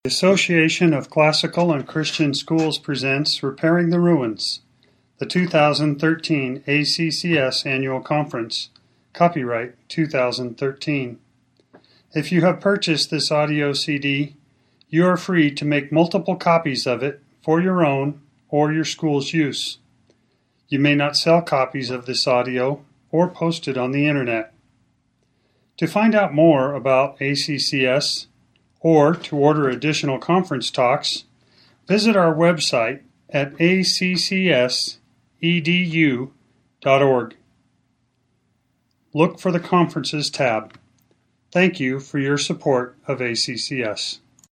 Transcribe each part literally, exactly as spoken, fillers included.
The Association of Classical and Christian Schools presents Repairing the Ruins, the two thousand thirteen A C C S Annual Conference, copyright two thousand thirteen. If you have purchased this audio C D, you are free to make multiple copies of it for your own or your school's use. You may not sell copies of this audio or post it on the Internet. To find out more about A C C S, or to order additional conference talks, visit our website at a c c s e d u dot org. Look for the Conferences tab. Thank you for your support of A C C S.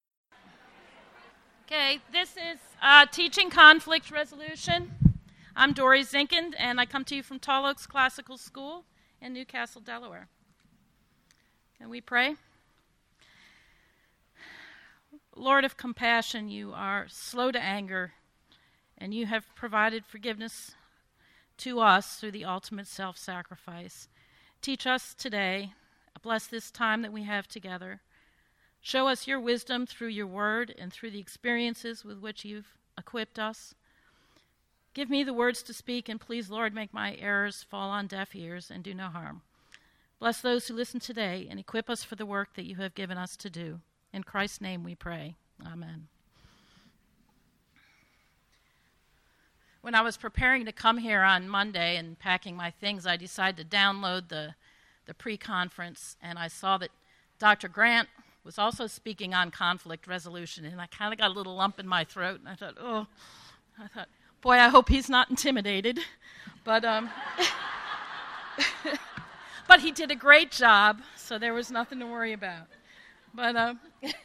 Okay, this is uh, Teaching Conflict Resolution. I'm Dory Zinkind, and I come to you from Tall Oaks Classical School in Newcastle, Delaware. Can we pray? Lord of compassion, you are slow to anger, and you have provided forgiveness to us through the ultimate self-sacrifice. Teach us today. Bless this time that we have together. Show us your wisdom through your word and through the experiences with which you've equipped us. Give me the words to speak, and please, Lord, make my errors fall on deaf ears and do no harm. Bless those who listen today and equip us for the work that you have given us to do. In Christ's name we pray. Amen. When I was preparing to come here on Monday and packing my things, I decided to download the, the pre-conference, and I saw that Doctor Grant was also speaking on conflict resolution, and I kind of got a little lump in my throat, and I thought, oh, I thought, boy, I hope he's not intimidated. But, um, but he did a great job, so there was nothing to worry about. But, um,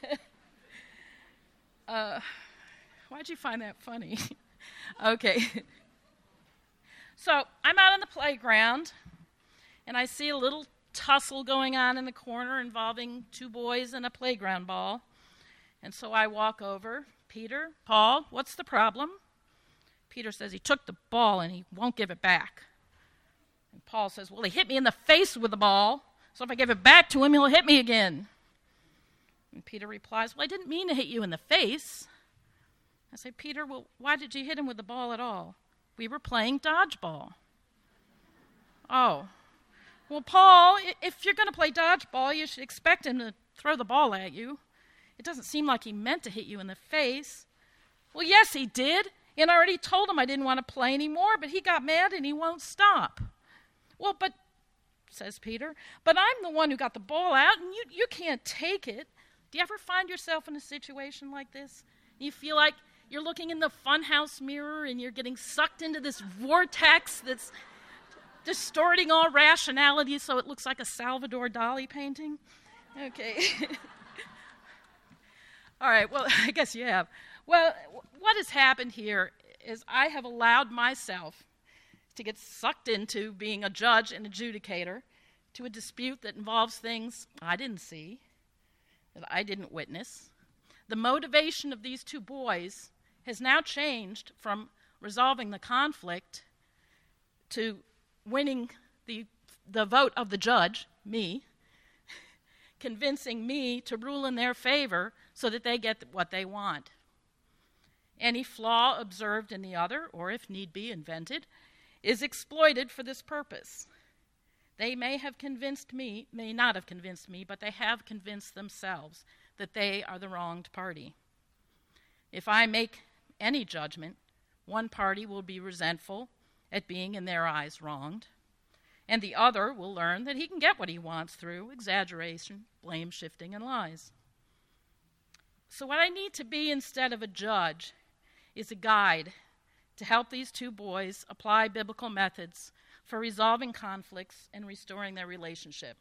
uh, why'd you find that funny? Okay. So, I'm out on the playground, and I see a little tussle going on in the corner involving two boys and a playground ball. And so I walk over. Peter, Paul, what's the problem? Peter says he took the ball and he won't give it back. And Paul says, well, he hit me in the face with the ball, so if I give it back to him, he'll hit me again. And Peter replies, well, I didn't mean to hit you in the face. I say, Peter, well, why did you hit him with the ball at all? We were playing dodgeball. Oh. Well, Paul, if you're going to play dodgeball, you should expect him to throw the ball at you. It doesn't seem like he meant to hit you in the face. Well, yes, he did. And I already told him I didn't want to play anymore, but he got mad and he won't stop. Well, but, says Peter, but I'm the one who got the ball out, and you, you can't take it. Do you ever find yourself in a situation like this? You feel like you're looking in the funhouse mirror and you're getting sucked into this vortex that's distorting all rationality so it looks like a Salvador Dali painting? Okay. All right, well, I guess you have. Well, what has happened here is I have allowed myself to get sucked into being a judge and adjudicator to a dispute that involves things I didn't see, that I didn't witness. The motivation of these two boys has now changed from resolving the conflict to winning the, the vote of the judge, me, convincing me to rule in their favor so that they get what they want. Any flaw observed in the other, or if need be invented, is exploited for this purpose. They may have convinced me, may not have convinced me, but they have convinced themselves that they are the wronged party. If I make any judgment, one party will be resentful at being, in their eyes, wronged, and the other will learn that he can get what he wants through exaggeration, blame shifting, and lies. So what I need to be instead of a judge is a guide to help these two boys apply biblical methods for resolving conflicts and restoring their relationship.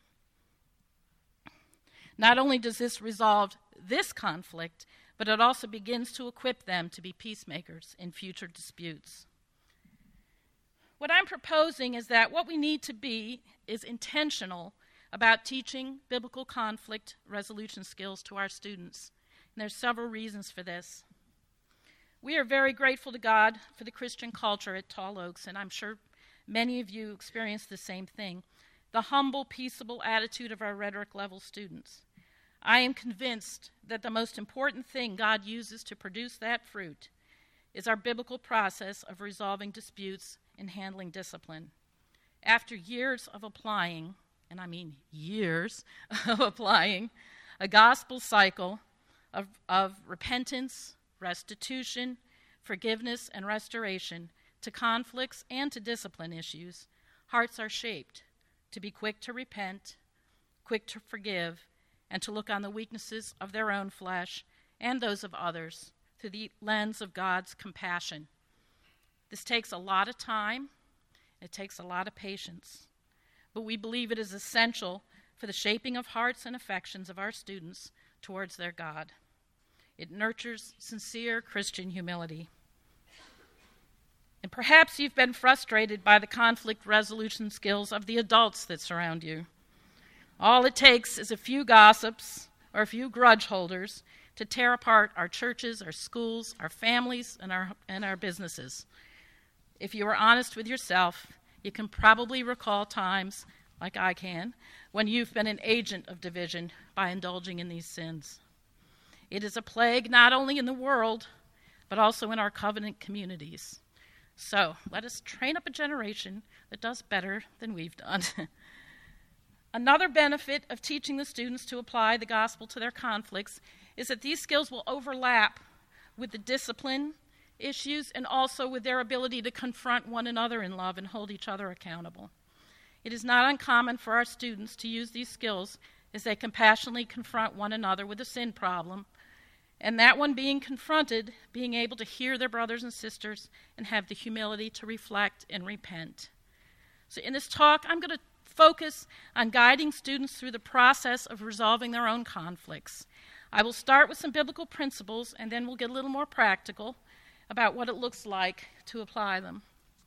Not only does this resolve this conflict, but it also begins to equip them to be peacemakers in future disputes. What I'm proposing is that what we need to be is intentional about teaching biblical conflict resolution skills to our students. And there's several reasons for this. We are very grateful to God for the Christian culture at Tall Oaks, and I'm sure many of you experience the same thing. The humble, peaceable attitude of our rhetoric level students. I am convinced that the most important thing God uses to produce that fruit is our biblical process of resolving disputes and handling discipline. After years of applying, and I mean years of applying, a gospel cycle of, of repentance, restitution, forgiveness, and restoration to conflicts and to discipline issues, hearts are shaped to be quick to repent, quick to forgive, and to look on the weaknesses of their own flesh and those of others through the lens of God's compassion. This takes a lot of time. It takes a lot of patience. But we believe it is essential for the shaping of hearts and affections of our students towards their God. It nurtures sincere Christian humility. And perhaps you've been frustrated by the conflict resolution skills of the adults that surround you. All it takes is a few gossips or a few grudge holders to tear apart our churches, our schools, our families, and our, and our businesses. If you are honest with yourself, you can probably recall times, like I can, when you've been an agent of division by indulging in these sins. It is a plague not only in the world, but also in our covenant communities. So let us train up a generation that does better than we've done. Another benefit of teaching the students to apply the gospel to their conflicts is that these skills will overlap with the discipline issues and also with their ability to confront one another in love and hold each other accountable. It is not uncommon for our students to use these skills as they compassionately confront one another with a sin problem, and that one being confronted, being able to hear their brothers and sisters and have the humility to reflect and repent. So in this talk, I'm going to focus on guiding students through the process of resolving their own conflicts. I will start with some biblical principles, and then we'll get a little more practical about what it looks like to apply them.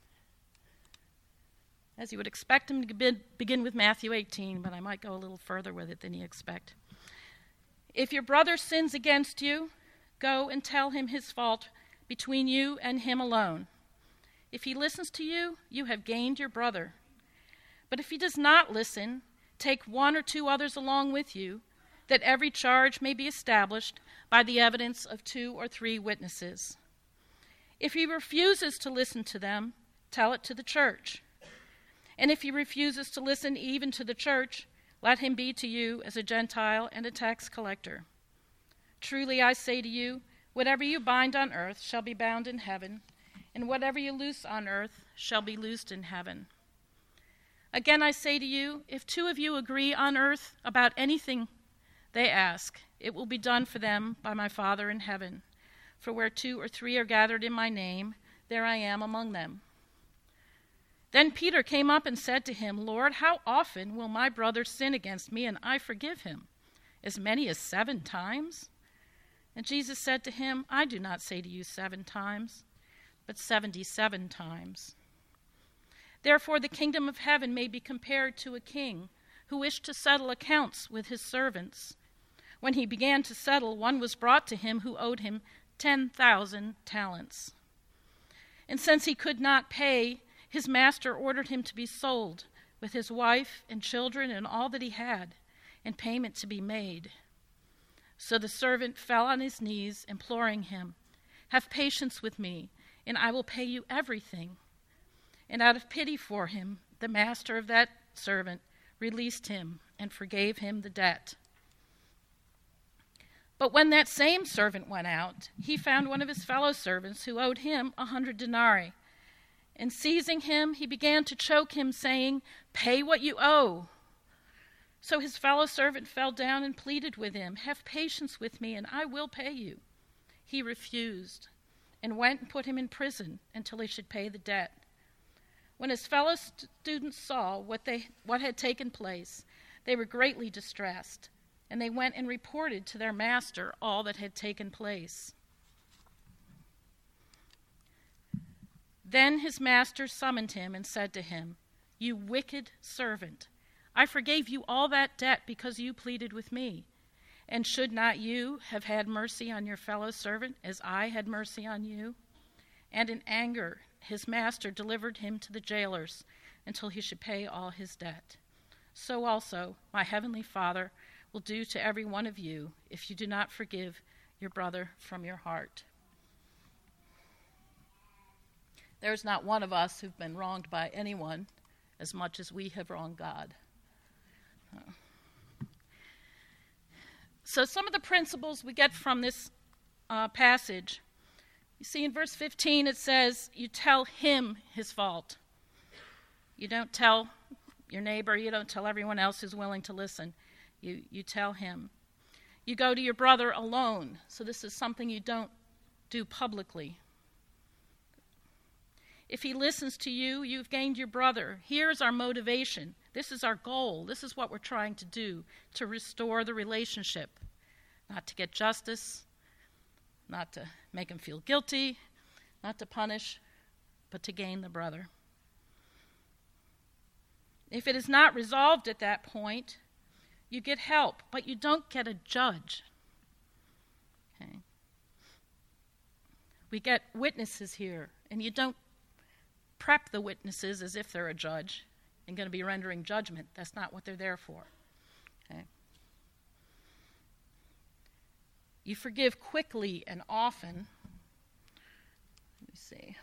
As you would expect them to begin with Matthew eighteen, but I might go a little further with it than you expect. If your brother sins against you, go and tell him his fault between you and him alone. If he listens to you, you have gained your brother. But if he does not listen, take one or two others along with you, that every charge may be established by the evidence of two or three witnesses. If he refuses to listen to them, tell it to the church. And if he refuses to listen even to the church, let him be to you as a Gentile and a tax collector. Truly I say to you, whatever you bind on earth shall be bound in heaven, and whatever you loose on earth shall be loosed in heaven. Again I say to you, if two of you agree on earth about anything they ask, it will be done for them by my Father in heaven. For where two or three are gathered in my name, there I am among them. Then Peter came up and said to him, Lord, how often will my brother sin against me and I forgive him? As many as seven times? And Jesus said to him, I do not say to you seven times, but seventy-seven times. Therefore the kingdom of heaven may be compared to a king who wished to settle accounts with his servants. When he began to settle, one was brought to him who owed him ten thousand talents. And since he could not pay, his master ordered him to be sold, with his wife and children and all that he had, and payment to be made. So the servant fell on his knees, imploring him, have patience with me, and I will pay you everything. And out of pity for him, the master of that servant released him and forgave him the debt. But when that same servant went out, he found one of his fellow servants who owed him a hundred denarii. And seizing him, he began to choke him, saying, pay what you owe. So his fellow servant fell down and pleaded with him, have patience with me, and I will pay you. He refused, and went and put him in prison until he should pay the debt. When his fellow students saw what they what had taken place, they were greatly distressed, and they went and reported to their master all that had taken place. Then his master summoned him and said to him, you wicked servant, I forgave you all that debt because you pleaded with me. And should not you have had mercy on your fellow servant as I had mercy on you? And in anger his master delivered him to the jailers until he should pay all his debt. So also my heavenly Father will do to every one of you if you do not forgive your brother from your heart. There's not one of us who've been wronged by anyone as much as we have wronged God. So some of the principles we get from this uh, passage, you see in verse fifteen it says, you tell him his fault. You don't tell your neighbor, you don't tell everyone else who's willing to listen. You, you tell him. You go to your brother alone. So this is something you don't do publicly. If he listens to you, you've gained your brother. Here's our motivation. This is our goal. This is what we're trying to do, to restore the relationship. Not to get justice, not to make him feel guilty, not to punish, but to gain the brother. If it is not resolved at that point, you get help, but you don't get a judge. Okay. We get witnesses here, and you don't prep the witnesses as if they're a judge and going to be rendering judgment. That's not what they're there for. Okay. You forgive quickly and often. Let me see.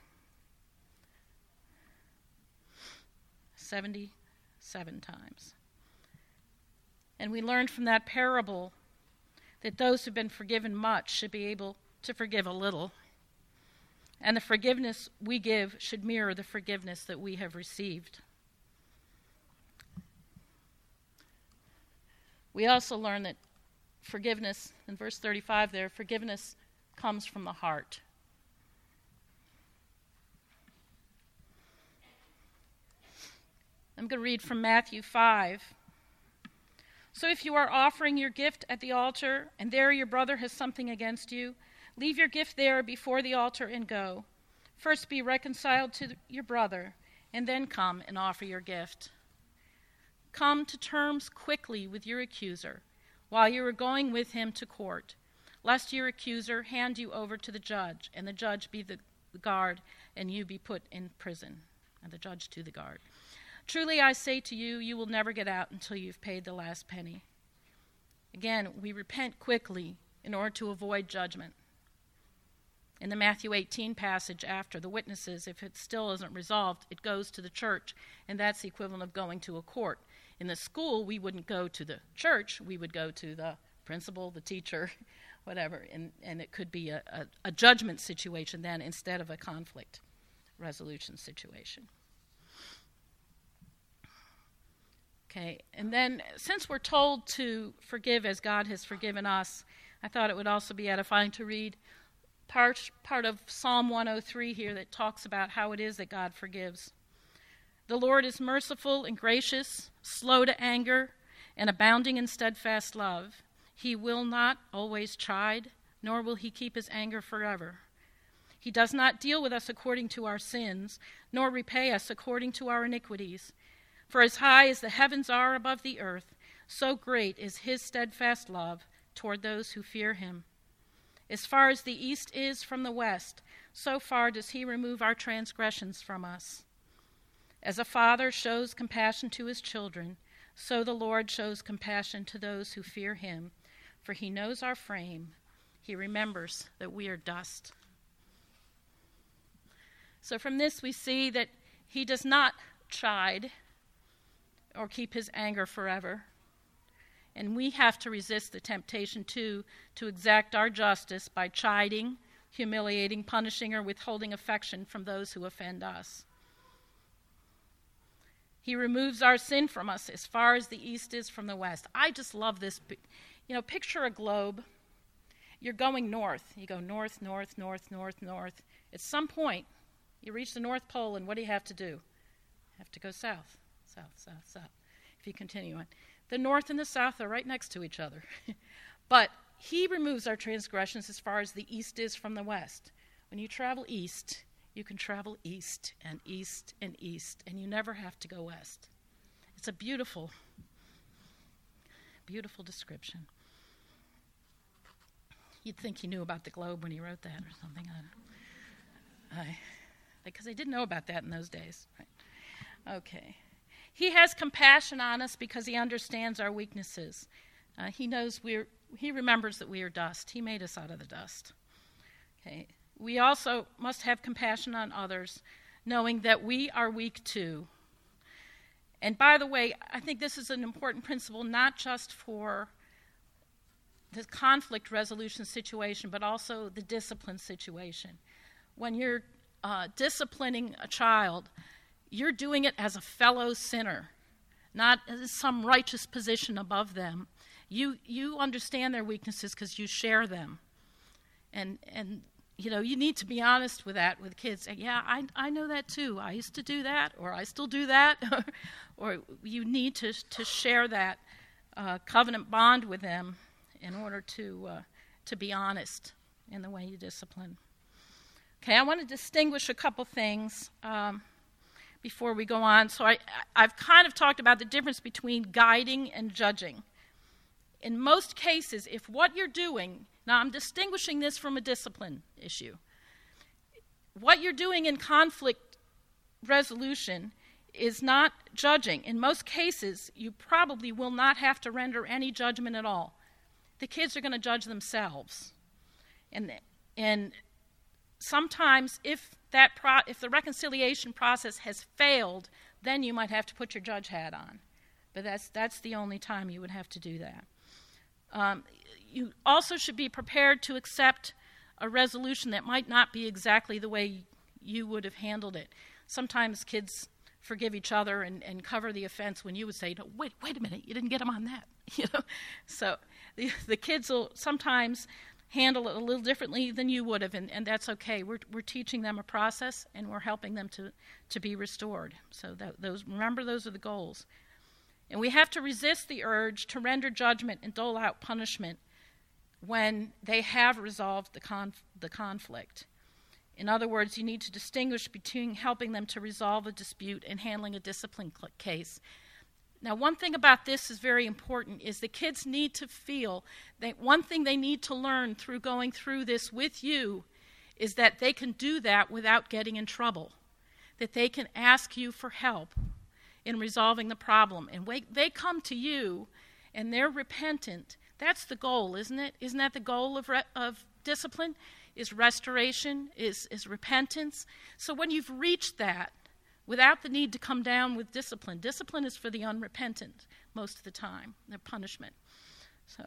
seventy-seven times. And we learned from that parable that those who've been forgiven much should be able to forgive a little. And the forgiveness we give should mirror the forgiveness that we have received. We also learn that forgiveness, in verse thirty-five there, forgiveness comes from the heart. I'm going to read from Matthew five. So if you are offering your gift at the altar, and there your brother has something against you, leave your gift there before the altar and go. First be reconciled to your brother, and then come and offer your gift. Come to terms quickly with your accuser, while you are going with him to court, lest your accuser hand you over to the judge, and the judge be the guard, and you be put in prison, and the judge to the guard. Truly I say to you, you will never get out until you've paid the last penny. Again, we repent quickly in order to avoid judgment. In the Matthew eighteen passage after the witnesses, if it still isn't resolved, it goes to the church, and that's the equivalent of going to a court. In the school, we wouldn't go to the church, we would go to the principal, the teacher, whatever, and, and it could be a, a, a judgment situation then instead of a conflict resolution situation. Okay, and then since we're told to forgive as God has forgiven us, I thought it would also be edifying to read part, part of Psalm one oh three here that talks about how it is that God forgives. The Lord is merciful and gracious, slow to anger, and abounding in steadfast love. He will not always chide, nor will he keep his anger forever. He does not deal with us according to our sins, nor repay us according to our iniquities. For as high as the heavens are above the earth, so great is his steadfast love toward those who fear him. As far as the east is from the west, so far does he remove our transgressions from us. As a father shows compassion to his children, so the Lord shows compassion to those who fear him. For he knows our frame. He remembers that we are dust. So from this we see that he does not chide or keep his anger forever. And we have to resist the temptation, too, to exact our justice by chiding, humiliating, punishing, or withholding affection from those who offend us. He removes our sin from us as far as the east is from the west. I just love this. You know, picture a globe. You're going north. You go north, north, north, north, north. At some point, you reach the North Pole, and what do you have to do? You have to go south. South, south, south, if you continue on. The north and the south are right next to each other. But he removes our transgressions as far as the east is from the west. When you travel east, you can travel east and east and east, and you never have to go west. It's a beautiful, beautiful description. You'd think he knew about the globe when he wrote that or something. I don't know. I, because they didn't know about that in those days. Right? Okay. He has compassion on us because he understands our weaknesses. Uh, he knows we're, he remembers that we are dust. He made us out of the dust. Okay. We also must have compassion on others, knowing that we are weak too. And by the way, I think this is an important principle, not just for the conflict resolution situation, but also the discipline situation. When you're uh, disciplining a child, you're doing it as a fellow sinner, not as some righteous position above them. You you understand their weaknesses because you share them. And, and you know, you need to be honest with that with kids. Yeah, I, I know that too. I used to do that, or I still do that. Or you need to, to share that uh, covenant bond with them in order to uh, to be honest in the way you discipline. Okay, I want to distinguish a couple things um, before we go on. So I, I've kind of talked about the difference between guiding and judging. In most cases, if what you're doing, now I'm distinguishing this from a discipline issue, what you're doing in conflict resolution is not judging. In most cases, you probably will not have to render any judgment at all. The kids are going to judge themselves. And and sometimes if that pro- if the reconciliation process has failed, then you might have to put your judge hat on. But that's that's the only time you would have to do that. Um, you also should be prepared to accept a resolution that might not be exactly the way you would have handled it. Sometimes kids forgive each other and, and cover the offense when you would say, no, wait, wait a minute, you didn't get them on that. You know, so the, the kids will sometimes handle it a little differently than you would have, and, and that's okay. We're we're teaching them a process, and we're helping them to, to be restored. So that, those remember, those are the goals. And we have to resist the urge to render judgment and dole out punishment when they have resolved the conf- the conflict. In other words, you need to distinguish between helping them to resolve a dispute and handling a discipline cl- case. Now, one thing about this is very important, is the kids need to feel that one thing they need to learn through going through this with you is that they can do that without getting in trouble, that they can ask you for help in resolving the problem. And wait, they come to you and they're repentant. That's the goal, isn't it? Isn't that the goal of re- of discipline? Is restoration, is, is repentance. So when you've reached that, without the need to come down with discipline, discipline is for the unrepentant most of the time, the punishment. So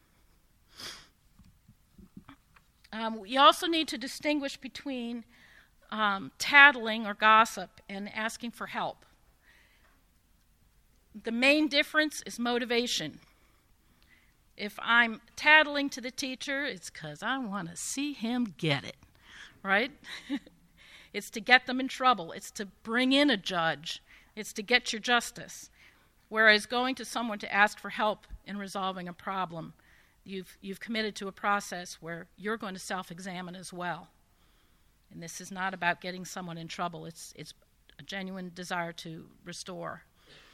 um, we also need to distinguish between um, tattling or gossip and asking for help. The main difference is motivation. If I'm tattling to the teacher, it's because I want to see him get it, right? It's to get them in trouble. It's to bring in a judge. It's to get your justice. Whereas going to someone to ask for help in resolving a problem, you've you've committed to a process where you're going to self-examine as well. And this is not about getting someone in trouble. It's it's a genuine desire to restore.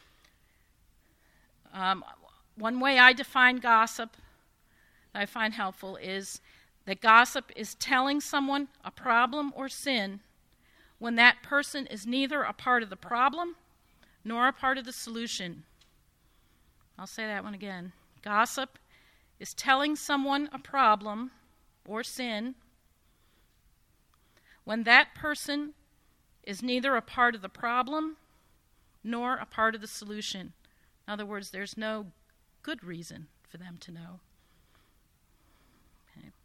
Um, one way I define gossip that I find helpful is that gossip is telling someone a problem or sin when that person is neither a part of the problem nor a part of the solution. I'll say that one again. Gossip is telling someone a problem or sin when that person is neither a part of the problem nor a part of the solution. In other words, there's no good reason for them to know. Okay.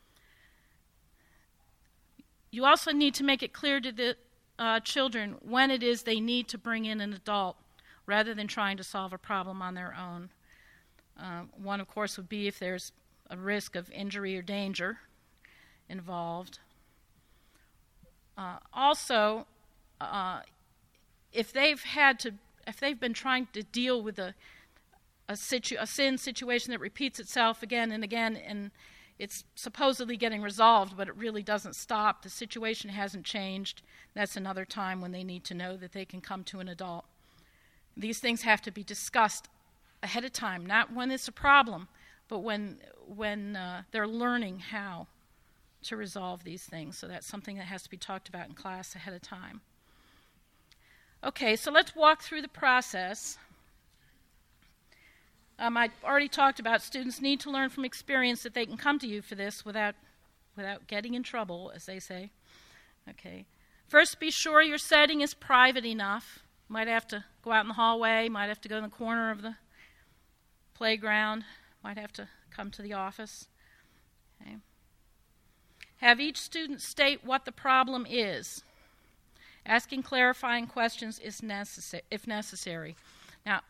You also need to make it clear to the uh, children when it is they need to bring in an adult rather than trying to solve a problem on their own. Uh, one, of course, would be if there's a risk of injury or danger involved. Uh, also, uh, if they've had to, if they've been trying to deal with a a, situ- a sin situation that repeats itself again and again, and it's supposedly getting resolved, but it really doesn't stop, the situation hasn't changed, that's another time when they need to know that they can come to an adult. These things have to be discussed ahead of time, not when it's a problem, but when when uh, they're learning how to resolve these things. So that's something that has to be talked about in class ahead of time. Okay, so let's walk through the process. Um, I already talked about students need to learn from experience that they can come to you for this without without getting in trouble, as they say. Okay. First, be sure your setting is private enough. Might have to go out in the hallway, might have to go in the corner of the playground, might have to come to the office. Okay. Have each student state what the problem is. Asking clarifying questions is necessary, if necessary. Now,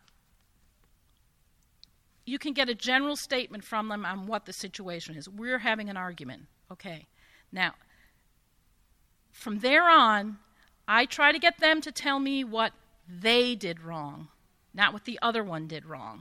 you can get a general statement from them on what the situation is. We're having an argument. Okay. Now, from there on, I try to get them to tell me what they did wrong, not what the other one did wrong.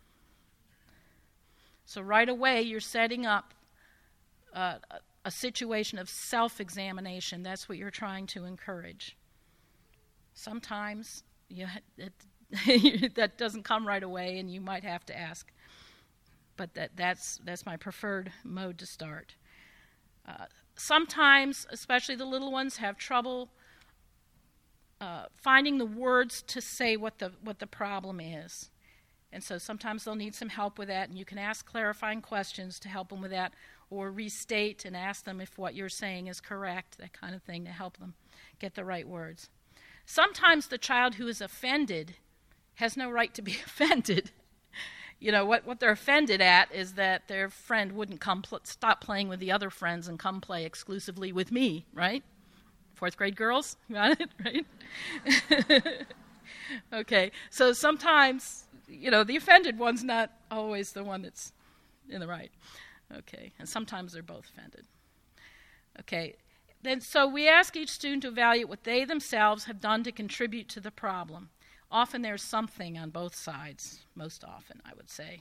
So right away, you're setting up uh, a situation of self-examination. That's what you're trying to encourage. Sometimes you ha- it, that doesn't come right away, and you might have to ask. But that, that's that's my preferred mode to start. Uh, sometimes, especially the little ones, have trouble uh, finding the words to say what the what the problem is. And so sometimes they'll need some help with that, and you can ask clarifying questions to help them with that, or restate and ask them if what you're saying is correct, that kind of thing, to help them get the right words. Sometimes the child who is offended has no right to be offended. You know, what, what they're offended at is that their friend wouldn't come pl- stop playing with the other friends and come play exclusively with me, right? Fourth grade girls, got it, right? Okay, so sometimes, you know, the offended one's not always the one that's in the right. Okay, and sometimes they're both offended. Okay, then so we ask each student to evaluate what they themselves have done to contribute to the problem. Often there's something on both sides, most often, I would say.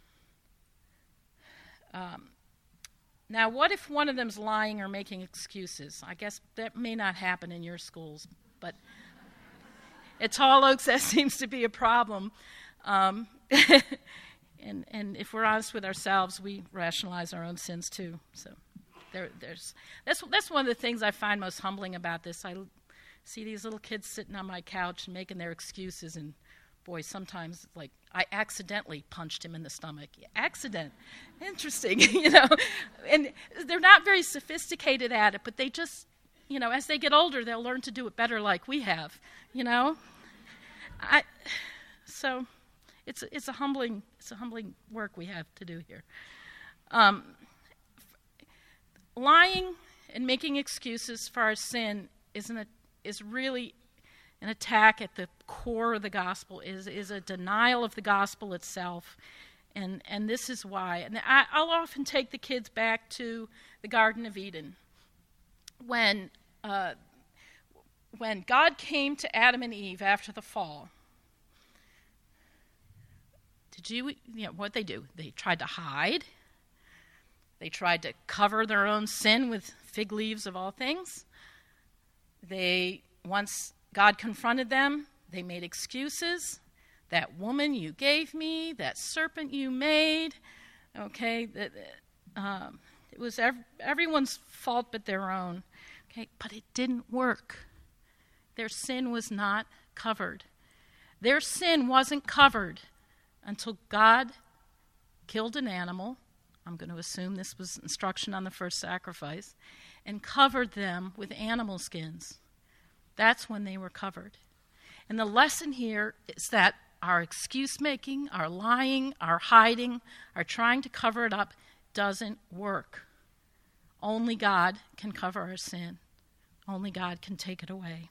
Um, now, what if one of them's lying or making excuses? I guess that may not happen in your schools, but at Tall Oaks, that seems to be a problem. Um, and, and if we're honest with ourselves, we rationalize our own sins too. So there, there's that's that's one of the things I find most humbling about this. I see these little kids sitting on my couch and making their excuses, and boy, sometimes it's like I accidentally punched him in the stomach. Accident, interesting, you know. And they're not very sophisticated at it, but they just, you know, as they get older, they'll learn to do it better, like we have, you know. I so. It's it's a humbling it's a humbling work we have to do here. Um, lying and making excuses for our sin isn't a, is really an attack at the core of the gospel. is is a denial of the gospel itself, and and this is why. And I, I'll often take the kids back to the Garden of Eden, when uh, when God came to Adam and Eve after the fall. Did you, you know, what they do? They tried to hide. They tried to cover their own sin with fig leaves of all things. They, once God confronted them, they made excuses. That woman you gave me, that serpent you made, okay, that, um, it was ev- everyone's fault but their own. Okay, but it didn't work. Their sin was not covered. Their sin wasn't covered until God killed an animal. I'm going to assume this was instruction on the first sacrifice, and covered them with animal skins. That's when they were covered. And the lesson here is that our excuse-making, our lying, our hiding, our trying to cover it up doesn't work. Only God can cover our sin. Only God can take it away.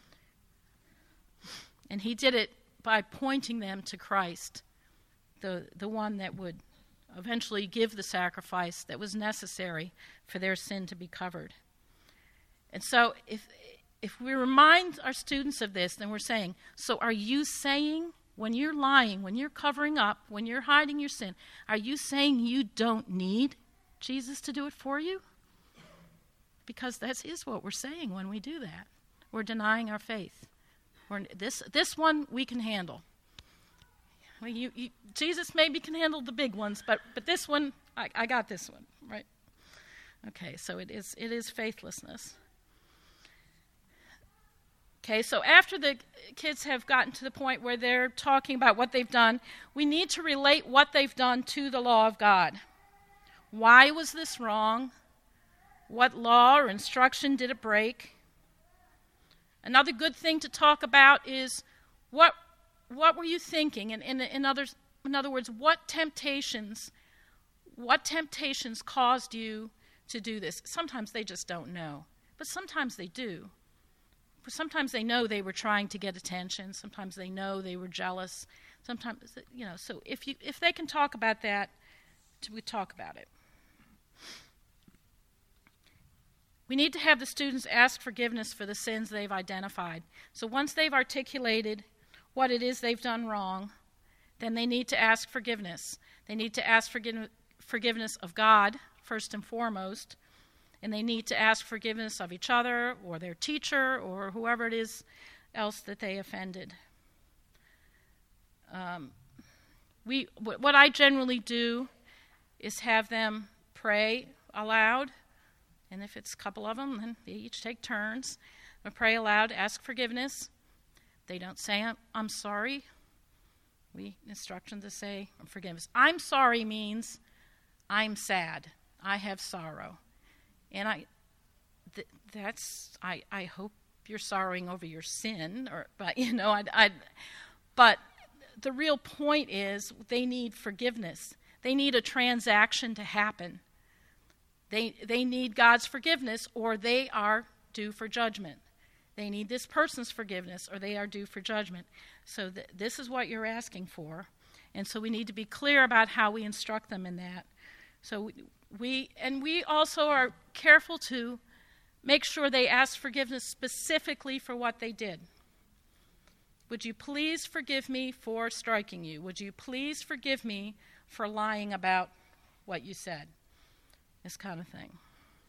And he did it by pointing them to Christ, the, the one that would eventually give the sacrifice that was necessary for their sin to be covered. And so if if we remind our students of this, then we're saying, so are you saying, when you're lying, when you're covering up, when you're hiding your sin, are you saying you don't need Jesus to do it for you? Because that is what we're saying when we do that. We're denying our faith. We're, this this one we can handle. Well, you, you, Jesus maybe can handle the big ones, but but this one, I, I got this one, right? Okay, so it is it is faithlessness. Okay, so after the kids have gotten to the point where they're talking about what they've done, we need to relate what they've done to the law of God. Why was this wrong? What law or instruction did it break? Another good thing to talk about is what what were you thinking? And in, in, others, in other words, what temptations, what temptations caused you to do this? Sometimes they just don't know, but sometimes they do. Sometimes they know they were trying to get attention. Sometimes they know they were jealous. Sometimes, you know, so if you if they can talk about that, we talk about it. We need to have the students ask forgiveness for the sins they've identified. So once they've articulated what it is they've done wrong, then they need to ask forgiveness. They need to ask forgive- forgiveness of God, first and foremost, and they need to ask forgiveness of each other or their teacher or whoever it is else that they offended. Um, we what I generally do is have them pray aloud, and if it's a couple of them, then they each take turns. They pray aloud, ask forgiveness. They don't say, I'm, I'm sorry. We instruct them to say, forgiveness. I'm sorry means I'm sad. I have sorrow. And I, th- that's, I, I hope you're sorrowing over your sin, or, but, you know, I, I, but the real point is they need forgiveness. They need a transaction to happen. They, they need God's forgiveness, or they are due for judgment. They need this person's forgiveness, or they are due for judgment. So th- this is what you're asking for. And so we need to be clear about how we instruct them in that. So we, we and we also are careful to make sure they ask forgiveness specifically for what they did. Would you please forgive me for striking you? Would you please forgive me for lying about what you said? This kind of thing.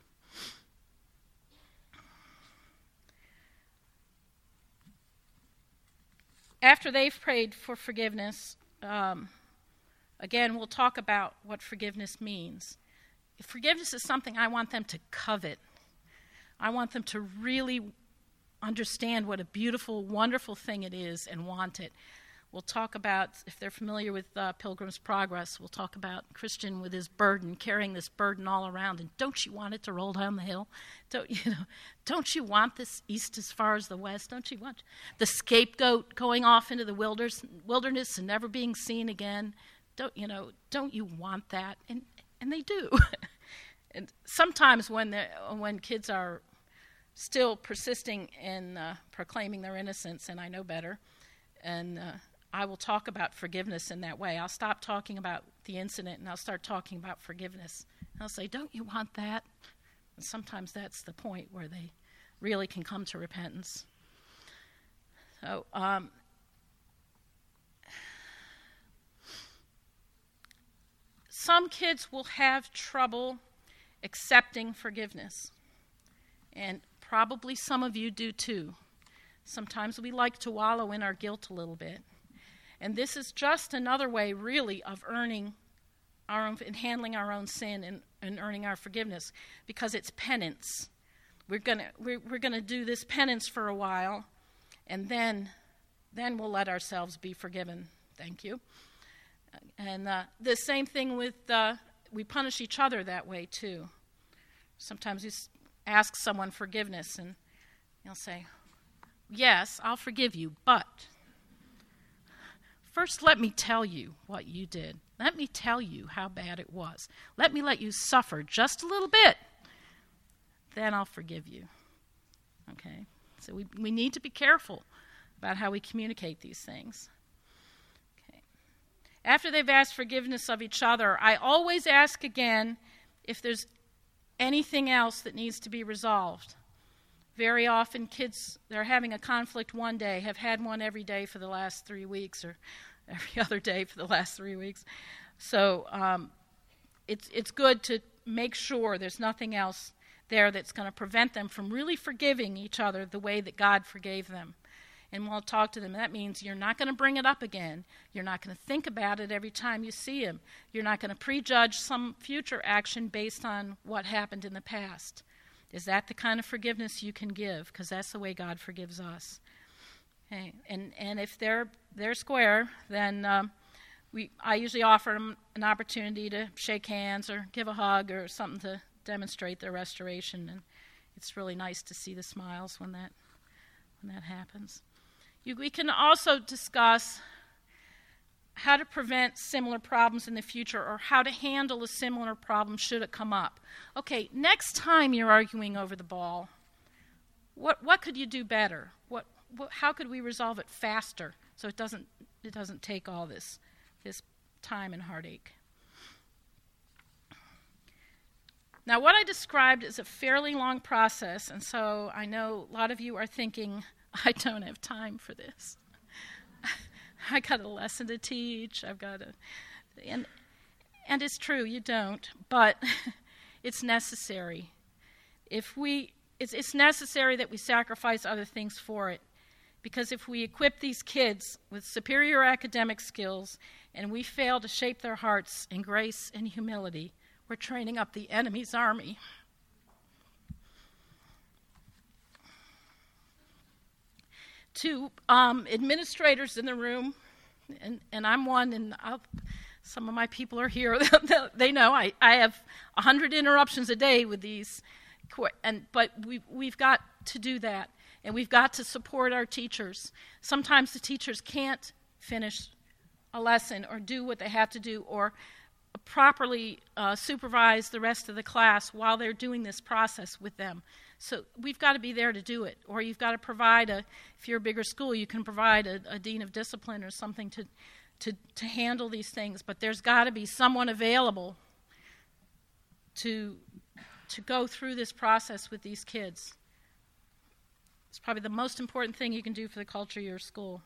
After they've prayed for forgiveness, um, again, we'll talk about what forgiveness means. Forgiveness is something I want them to covet. I want them to really understand what a beautiful, wonderful thing it is and want it. We'll talk about, if they're familiar with uh, Pilgrim's Progress, we'll talk about Christian with his burden, carrying this burden all around. And don't you want it to roll down the hill? Don't you know? Don't you want this east as far as the west? Don't you want the scapegoat going off into the wilderness, wilderness and never being seen again? Don't you know? Don't you want that? And and they do. And sometimes when the when kids are still persisting in uh, proclaiming their innocence, and I know better, and uh, I will talk about forgiveness in that way. I'll stop talking about the incident and I'll start talking about forgiveness. And I'll say, don't you want that? And sometimes that's the point where they really can come to repentance. So, um, some kids will have trouble accepting forgiveness. And probably some of you do too. Sometimes we like to wallow in our guilt a little bit. And this is just another way, really, of earning our own, and handling our own sin and, and earning our forgiveness, because it's penance. We're gonna we're, we're gonna do this penance for a while, and then then we'll let ourselves be forgiven. Thank you. And uh, the same thing with uh, we punish each other that way too. Sometimes we ask someone forgiveness, and they'll say, yes, I'll forgive you, but first let me tell you what you did. Let me tell you how bad it was. Let me let you suffer just a little bit. Then I'll forgive you. Okay? So we, we need to be careful about how we communicate these things. Okay. After they've asked forgiveness of each other, I always ask again if there's anything else that needs to be resolved. Very often kids, they're having a conflict one day, have had one every day for the last three weeks or every other day for the last three weeks. So um, it's it's good to make sure there's nothing else there that's going to prevent them from really forgiving each other the way that God forgave them. And we'll talk to them. That means you're not going to bring it up again. You're not going to think about it every time you see him. You're not going to prejudge some future action based on what happened in the past. Is that the kind of forgiveness you can give? Because that's the way God forgives us. Okay. And and if they're they're square, then um, we I usually offer them an opportunity to shake hands or give a hug or something to demonstrate their restoration. And it's really nice to see the smiles when that when that happens. You, we can also discuss how to prevent similar problems in the future, or how to handle a similar problem should it come up. Okay, next time you're arguing over the ball, what what could you do better? What, what how could we resolve it faster so it doesn't it doesn't take all this this time and heartache? Now, what I described is a fairly long process, and so I know a lot of you are thinking, I don't have time for this. I got a lesson to teach. I've got a, and and it's true, you don't, but it's necessary. If we, it's it's necessary that we sacrifice other things for it, because if we equip these kids with superior academic skills and we fail to shape their hearts in grace and humility, we're training up the enemy's army. To um, administrators in the room, and, and I'm one, and I'll, some of my people are here. They know I, I have one hundred interruptions a day with these, and but we, we've got to do that, and we've got to support our teachers. Sometimes the teachers can't finish a lesson or do what they have to do, or properly uh, supervise the rest of the class while they're doing this process with them. So we've got to be there to do it. Or you've got to provide a, if you're a bigger school, you can provide a, a dean of discipline or something to, to, to handle these things. But there's got to be someone available to, to go through this process with these kids. It's probably the most important thing you can do for the culture of your school.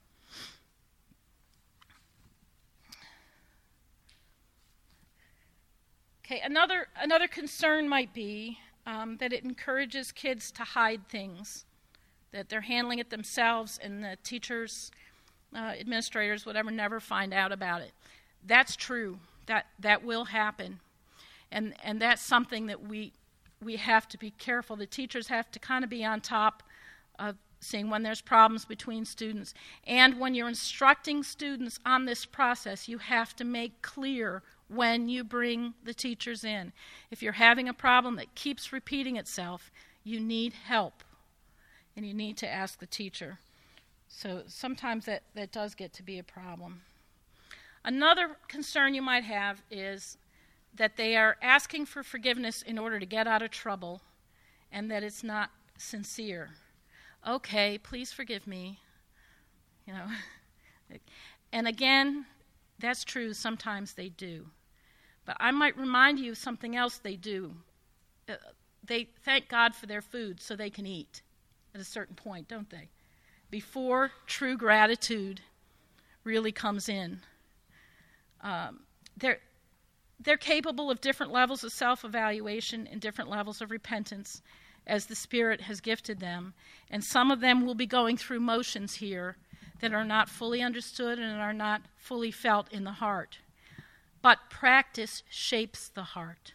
Okay, another another concern might be um, that it encourages kids to hide things, that they're handling it themselves, and the teachers, uh, administrators, whatever, never find out about it. That's true. That that will happen, and and that's something that we we have to be careful. The teachers have to kind of be on top of seeing when there's problems between students, and when you're instructing students on this process, you have to make clear when you bring the teachers in. If you're having a problem that keeps repeating itself, you need help, and you need to ask the teacher. So sometimes that, that does get to be a problem. Another concern you might have is that they are asking for forgiveness in order to get out of trouble, and that it's not sincere. Okay, please forgive me. You know, and again, that's true. Sometimes they do. But I might remind you of something else they do. Uh, they thank God for their food so they can eat at a certain point, don't they? Before true gratitude really comes in. Um, they're, they're capable of different levels of self-evaluation and different levels of repentance as the Spirit has gifted them. And some of them will be going through motions here that are not fully understood and are not fully felt in the heart. But practice shapes the heart.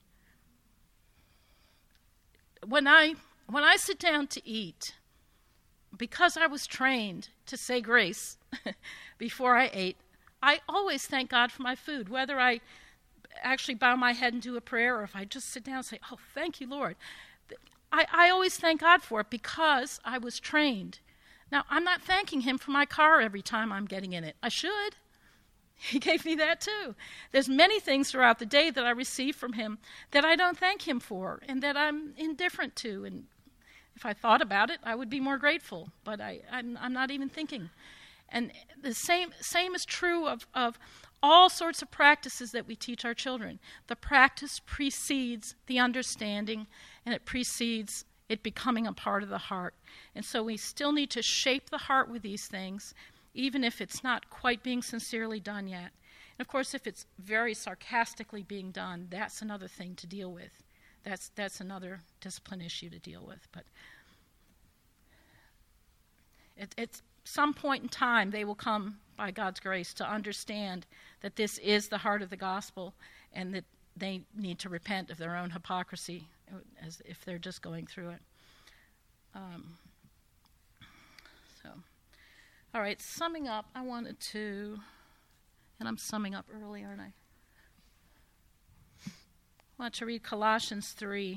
When I when I sit down to eat, because I was trained to say grace before I ate, I always thank God for my food, whether I actually bow my head and do a prayer or if I just sit down and say, oh, thank you, Lord. I, I always thank God for it because I was trained. Now, I'm not thanking him for my car every time I'm getting in it. I should. He gave me that too. There's many things throughout the day that I receive from him that I don't thank him for and that I'm indifferent to. And if I thought about it, I would be more grateful. But I, I'm, I'm not even thinking. And the same same is true of, of all sorts of practices that we teach our children. The practice precedes the understanding, and it precedes it becoming a part of the heart. And so we still need to shape the heart with these things, even if it's not quite being sincerely done yet. And of course, if it's very sarcastically being done, that's another thing to deal with. That's that's another discipline issue to deal with. But it, at some point in time, they will come, by God's grace, to understand that this is the heart of the gospel and that they need to repent of their own hypocrisy as if they're just going through it. Um, so, all right, summing up, I wanted to, and I'm summing up early, aren't I? I want to read Colossians three.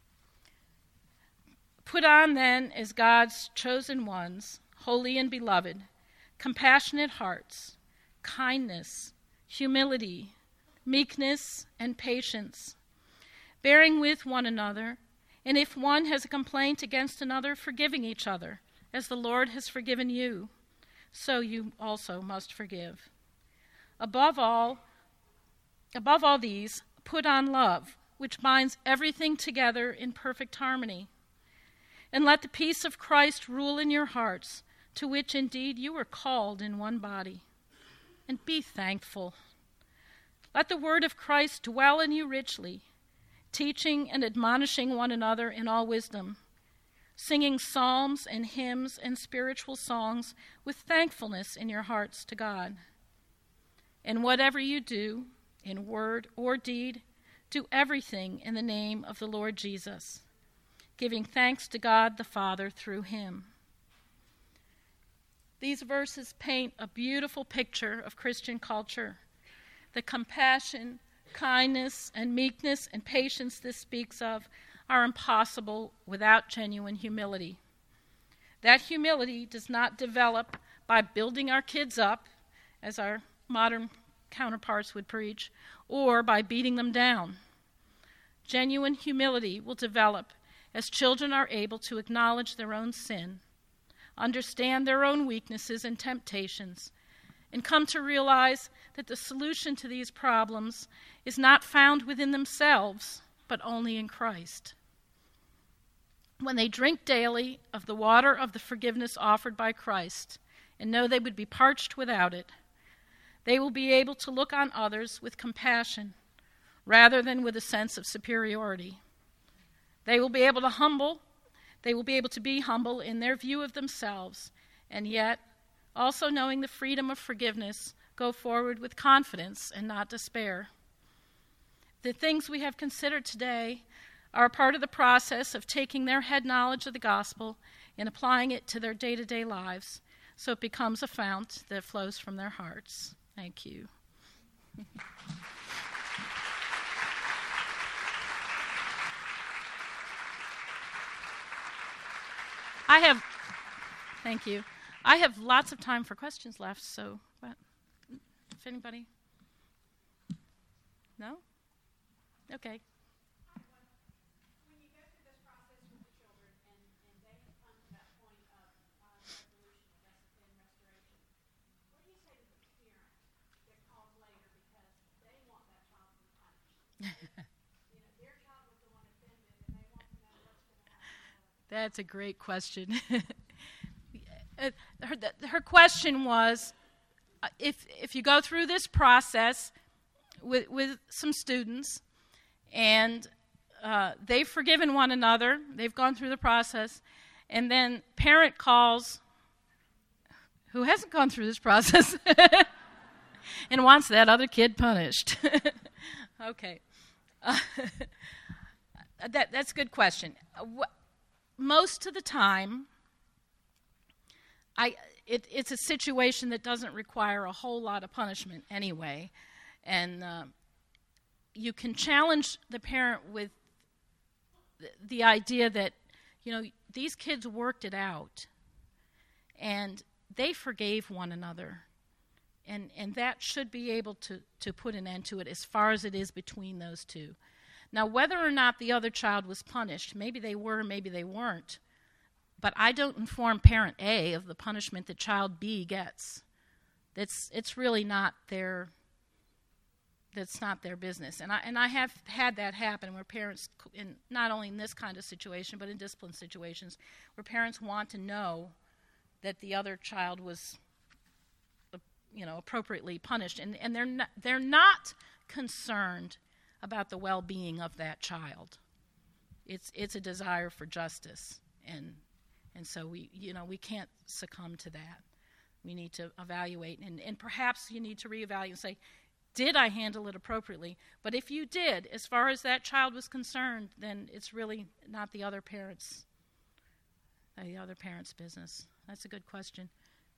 Put on then as God's chosen ones, holy and beloved, compassionate hearts, kindness, humility, meekness, and patience, bearing with one another, and if one has a complaint against another, forgiving each other, as the Lord has forgiven you, so you also must forgive. Above all, above all these, put on love, which binds everything together in perfect harmony. And let the peace of Christ rule in your hearts, to which indeed you were called in one body. And be thankful. Let the word of Christ dwell in you richly, teaching and admonishing one another in all wisdom, singing psalms and hymns and spiritual songs with thankfulness in your hearts to God. And whatever you do, in word or deed, do everything in the name of the Lord Jesus, giving thanks to God the Father through him. These verses paint a beautiful picture of Christian culture. The compassion, kindness, and meekness and patience this speaks of are impossible without genuine humility. That humility does not develop by building our kids up, as our modern counterparts would preach, or by beating them down. Genuine humility will develop as children are able to acknowledge their own sin, understand their own weaknesses and temptations, and come to realize that the solution to these problems is not found within themselves, but only in Christ. When they drink daily of the water of the forgiveness offered by Christ, and know they would be parched without it, they will be able to look on others with compassion rather than with a sense of superiority. They will be able to humble, they will be able to be humble in their view of themselves, and yet, also knowing the freedom of forgiveness, go forward with confidence and not despair. The things we have considered today are part of the process of taking their head knowledge of the gospel and applying it to their day-to-day lives, so it becomes a fount that flows from their hearts. Thank you. I have, thank you. I have lots of time for questions left, so but if anybody, no? Okay. When you go through this process with the children and, and they have come to that point of uh, resolution and restoration, what do you say to the parent that calls later because they want that child to be punished? You know, their child was the one offended and they want to know what's going to happen. That's a great question. her, her question was, uh, if if you go through this process with with some students, and uh, they've forgiven one another, they've gone through the process, and then parent calls who hasn't gone through this process and wants that other kid punished. Okay. Uh, that that's a good question. Uh, wh- most of the time, I it, it's a situation that doesn't require a whole lot of punishment anyway, and uh, you can challenge the parent with the, the idea that, you know, these kids worked it out, and they forgave one another, and and that should be able to, to put an end to it as far as it is between those two. Now, whether or not the other child was punished, maybe they were, maybe they weren't, but I don't inform parent A of the punishment that child B gets. That's it's really not their that's not their business. And I and I have had that happen where parents, in not only in this kind of situation, but in discipline situations, where parents want to know that the other child was, you know, appropriately punished, and and they're not, they're not concerned about the well-being of that child. It's it's a desire for justice, and and so we you know we can't succumb to that. We need to evaluate, and, and perhaps you need to reevaluate and say, did I handle it appropriately? But if you did, as far as that child was concerned, then it's really not the other parent's, the other parent's business. That's a good question.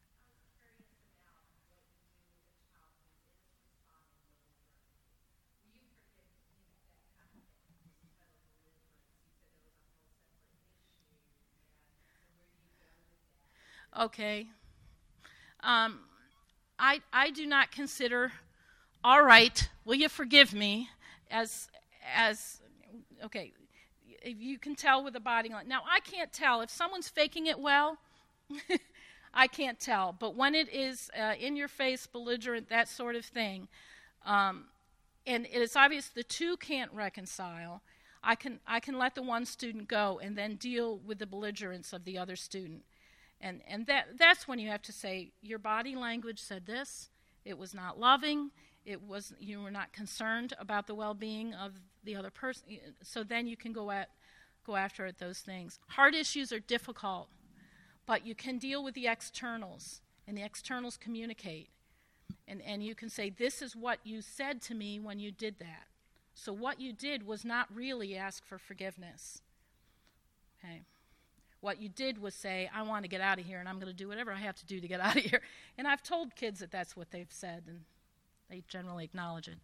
Okay. Um, I I do not consider, all right, will you forgive me, as as okay, if you can tell with the body language. Now I can't tell if someone's faking it well. I can't tell, but when it is uh, in your face, belligerent, that sort of thing, um, and it is obvious the two can't reconcile. I can I can let the one student go and then deal with the belligerence of the other student. And and that that's when you have to say, your body language said this, it was not loving, it was, you were not concerned about the well-being of the other person. So then you can go at go after at those things. Heart issues are difficult, but you can deal with the externals, and the externals communicate. And and you can say, this is what you said to me when you did that. So what you did was not really ask for forgiveness. Okay. What you did was say, I want to get out of here, and I'm going to do whatever I have to do to get out of here. And I've told kids that that's what they've said, and they generally acknowledge it.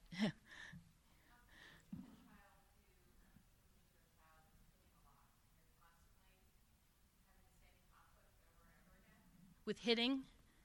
With hitting?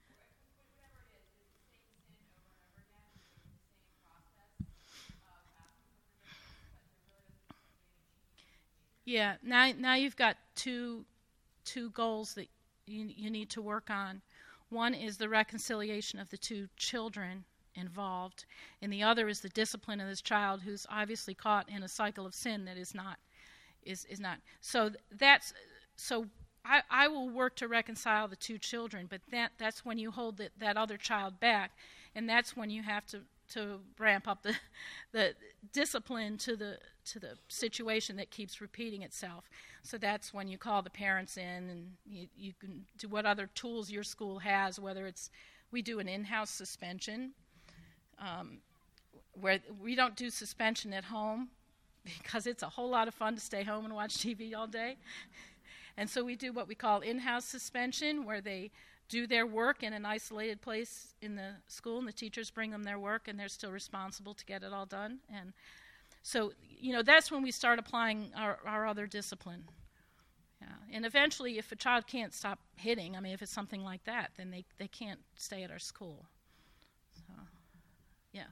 Yeah, now now you've got two two goals that you, you need to work on. One is the reconciliation of the two children involved, and the other is the discipline of this child who's obviously caught in a cycle of sin that is not is is not. So that's so I, I will work to reconcile the two children, but that that's when you hold that, that other child back, and that's when you have to, to ramp up the the discipline to the to the situation that keeps repeating itself. So that's when you call the parents in, and you, you can do what other tools your school has, whether it's, we do an in-house suspension, um, where we don't do suspension at home because it's a whole lot of fun to stay home and watch T V all day. And so we do what we call in-house suspension, where they do their work in an isolated place in the school, and the teachers bring them their work, and they're still responsible to get it all done. And so, you know, that's when we start applying our, our other discipline. Yeah. And eventually, if a child can't stop hitting, I mean, if it's something like that, then they, they can't stay at our school. So, yeah.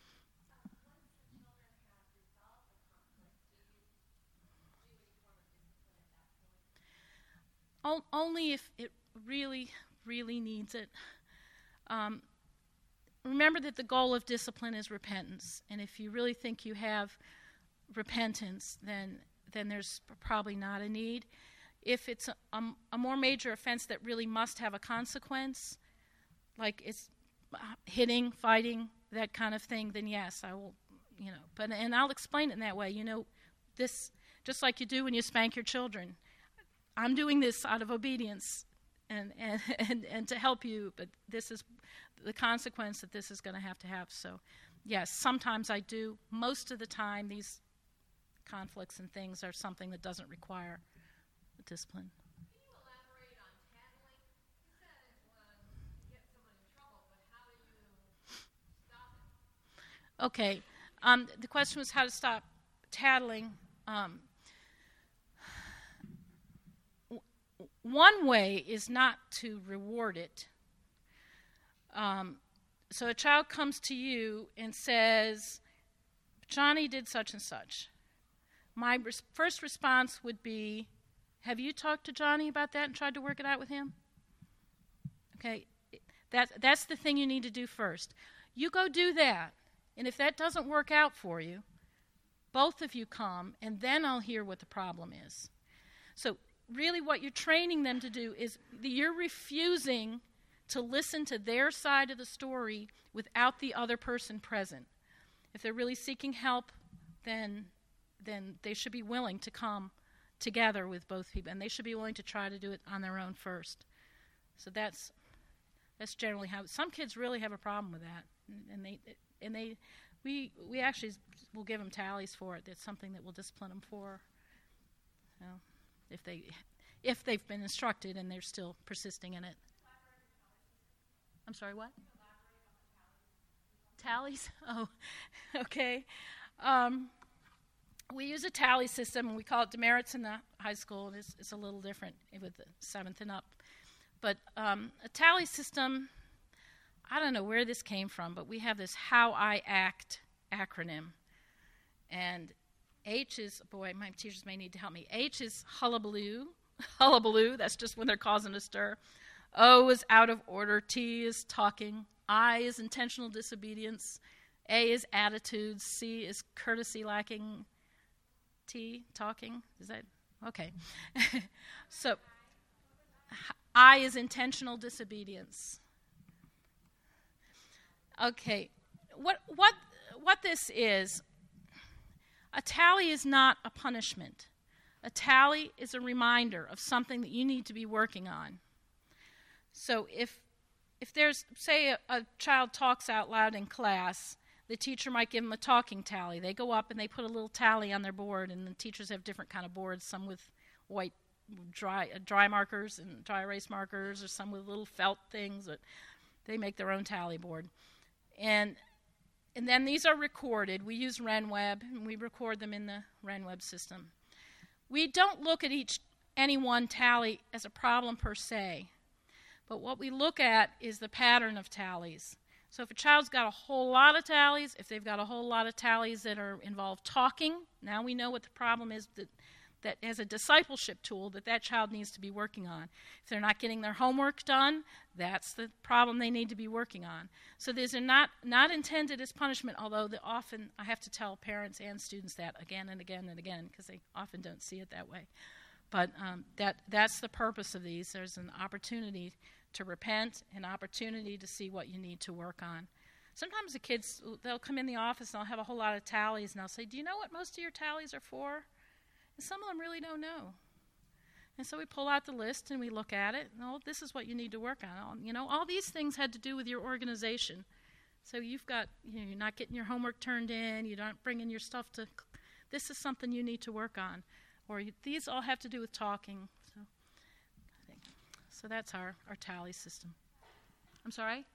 O- only if it really, really needs it. Um, remember that the goal of discipline is repentance, and if you really think you have repentance, then then there's probably not a need. If it's a, a, a more major offense that really must have a consequence, like it's hitting, fighting, that kind of thing, then yes, I will, you know. But and I'll explain it in that way. You know, this just like you do when you spank your children. I'm doing this out of obedience and, and, and, and to help you, but this is the consequence that this is going to have to have. So, yes, sometimes I do. Most of the time, these conflicts and things are something that doesn't require discipline. Can you elaborate on tattling? You said when you get someone in trouble, but how do you stop it? Okay. Um, the question was how to stop tattling. Um, One way is not to reward it. Um, so a child comes to you and says, Johnny did such and such. My res- first response would be, have you talked to Johnny about that and tried to work it out with him? Okay, that, that's the thing you need to do first. You go do that, and if that doesn't work out for you, both of you come, and then I'll hear what the problem is. So really what you're training them to do is you're refusing to listen to their side of the story without the other person present. If they're really seeking help, then then they should be willing to come together with both people, and they should be willing to try to do it on their own first. So that's that's generally how some kids really have a problem with that. and they and they we we actually will give them tallies for it. It's something that we'll discipline them for, you know, if they if they've been instructed and they're still persisting in it. I'm sorry, what? Tallies? Oh, okay. Um, we use a tally system, and we call it demerits in the high school. It's, it's a little different with the seventh and up. But um, a tally system, I don't know where this came from, but we have this How I Act acronym. And H is, boy, my teachers may need to help me. H is hullabaloo. Hullabaloo, that's just when they're causing a stir. O is out of order. T is talking. I is intentional disobedience. A is attitudes. C is courtesy lacking. T, talking. Is that? Okay. So, I is intentional disobedience. Okay. What, what, what this is, a tally is not a punishment. A tally is a reminder of something that you need to be working on. So if if there's, say, a, a child talks out loud in class, the teacher might give them a talking tally. They go up and they put a little tally on their board, and the teachers have different kind of boards, some with white dry uh, dry markers and dry erase markers, or some with little felt things. But they make their own tally board. And and then these are recorded. We use RenWeb, and we record them in the RenWeb system. We don't look at each any one tally as a problem per se. But what we look at is the pattern of tallies. So if a child's got a whole lot of tallies, if they've got a whole lot of tallies that are involve talking, now we know what the problem is that, that as a discipleship tool that that child needs to be working on. If they're not getting their homework done, that's the problem they need to be working on. So these are not, not intended as punishment, although the often I have to tell parents and students that again and again and again because they often don't see it that way. But um, that that's the purpose of these. There's an opportunity to repent, an opportunity to see what you need to work on. Sometimes the kids, they'll come in the office and they'll have a whole lot of tallies, and I'll say, do you know what most of your tallies are for? And some of them really don't know. And so we pull out the list and we look at it. Oh, this is what you need to work on. You know, all these things had to do with your organization. So you've got, you know, you're not getting your homework turned in, you're not bringing your stuff to, this is something you need to work on. Or you, these all have to do with talking. So, I think, so that's our, our tally system. I'm sorry?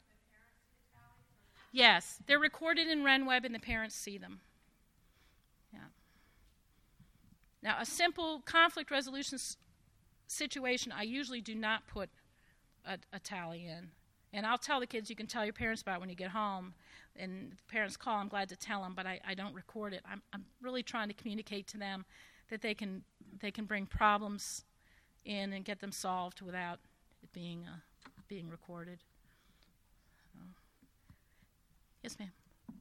Yes, they're recorded in RenWeb and the parents see them. Yeah. Now, a simple conflict resolution s- situation, I usually do not put a, a tally in. And I'll tell the kids, you can tell your parents about it when you get home. And if the parents call, I'm glad to tell them, but I, I don't record it. I'm, I'm really trying to communicate to them that they can they can bring problems in and get them solved without it being uh, being recorded. So. Yes, ma'am.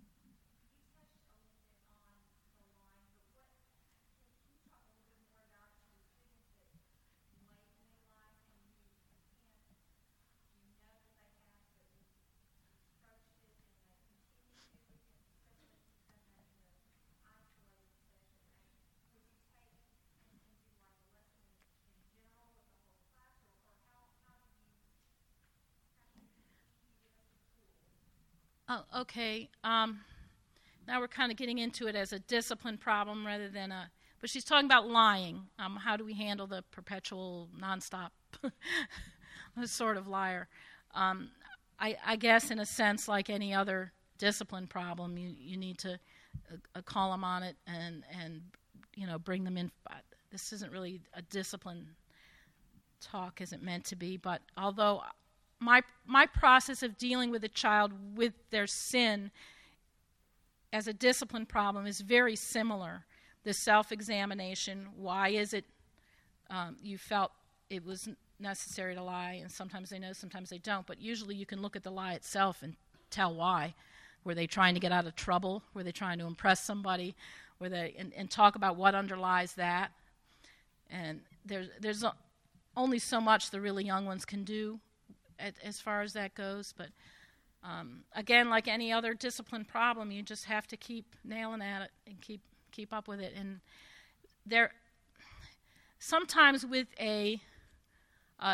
Oh, okay. Um, now we're kind of getting into it as a discipline problem rather than a. But she's talking about lying. Um, how do we handle the perpetual, nonstop, sort of liar? Um, I, I guess, in a sense, like any other discipline problem, you you need to uh, call them on it and and you know bring them in. This isn't really a discipline talk, isn't meant to be. But although. My my process of dealing with a child with their sin as a discipline problem is very similar. The self-examination, why is it um, you felt it was necessary to lie, and sometimes they know, sometimes they don't, but usually you can look at the lie itself and tell why. Were they trying to get out of trouble? Were they trying to impress somebody? Were they and, and talk about what underlies that? And there's, there's only so much the really young ones can do as far as that goes, but um, again, like any other discipline problem, you just have to keep nailing at it and keep keep up with it. And there, sometimes with a uh,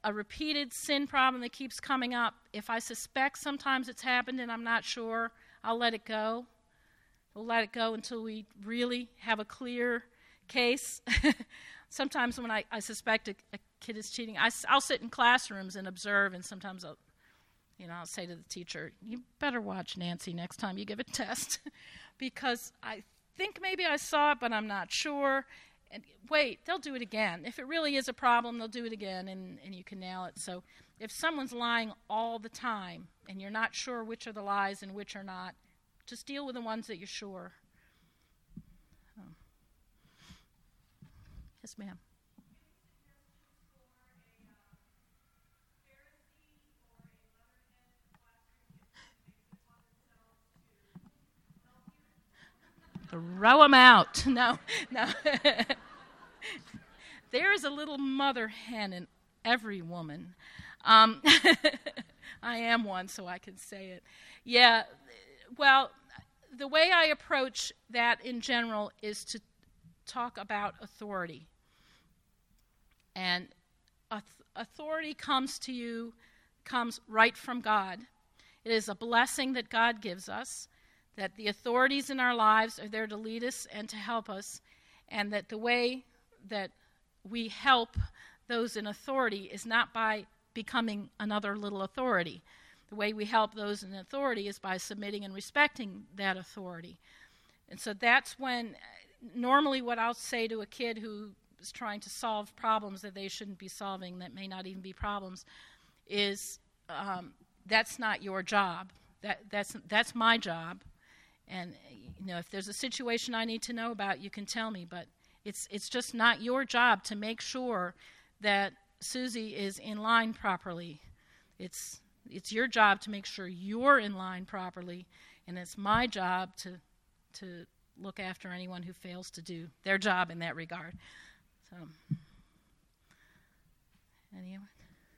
a repeated sin problem that keeps coming up, if I suspect sometimes it's happened and I'm not sure, I'll let it go. We'll let it go until we really have a clear case. Sometimes when I, I suspect a, a kid is cheating, I, I'll sit in classrooms and observe, and sometimes I'll, you know, I'll say to the teacher, you better watch Nancy next time you give a test because I think maybe I saw it, but I'm not sure. And wait, they'll do it again. If it really is a problem, they'll do it again, and, and you can nail it. So if someone's lying all the time and you're not sure which are the lies and which are not, just deal with the ones that you're sure. Oh. Yes, ma'am. Throw them out. No, no. There is a little mother hen in every woman. Um, I am one, so I can say it. Yeah, well, the way I approach that in general is to talk about authority. And authority comes to you, comes right from God. It is a blessing that God gives us, that the authorities in our lives are there to lead us and to help us, and that the way that we help those in authority is not by becoming another little authority. The way we help those in authority is by submitting and respecting that authority. And so that's when, normally what I'll say to a kid who is trying to solve problems that they shouldn't be solving, that may not even be problems, is um, that's not your job. That that's that's my job. And you know, if there's a situation I need to know about, you can tell me. But it's it's just not your job to make sure that Susie is in line properly. It's it's your job to make sure you're in line properly, and it's my job to to look after anyone who fails to do their job in that regard. So, anyone?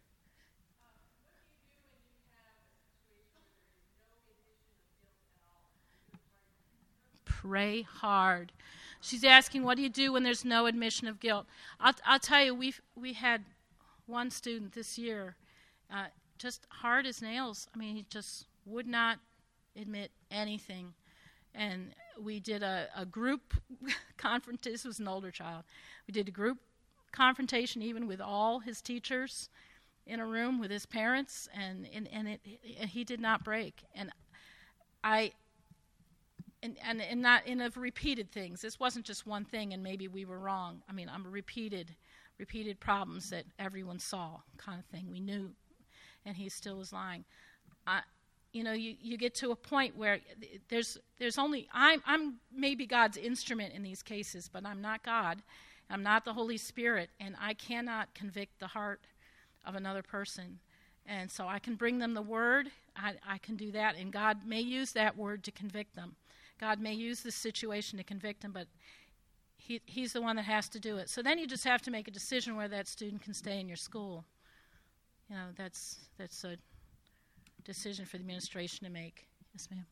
Pray hard. She's asking, what do you do when there's no admission of guilt? I'll, I'll tell you, we we had one student this year, uh, just hard as nails. I mean, he just would not admit anything. And we did a, a group confrontation. This was an older child. We did a group confrontation even with all his teachers in a room with his parents, and, and, and it, it, he did not break. And I... And, and and not in of repeated things. This wasn't just one thing and maybe we were wrong. I mean, I'm repeated, repeated problems that everyone saw kind of thing. We knew, and he still was lying. I, you know, you, you get to a point where there's there's only, I'm, I'm maybe God's instrument in these cases, but I'm not God. I'm not the Holy Spirit, and I cannot convict the heart of another person. And so I can bring them the word. I, I can do that, and God may use that word to convict them. God may use this situation to convict him, but he, he's the one that has to do it. So then you just have to make a decision whether that student can stay in your school. You know, that's that's a decision for the administration to make. Yes, ma'am.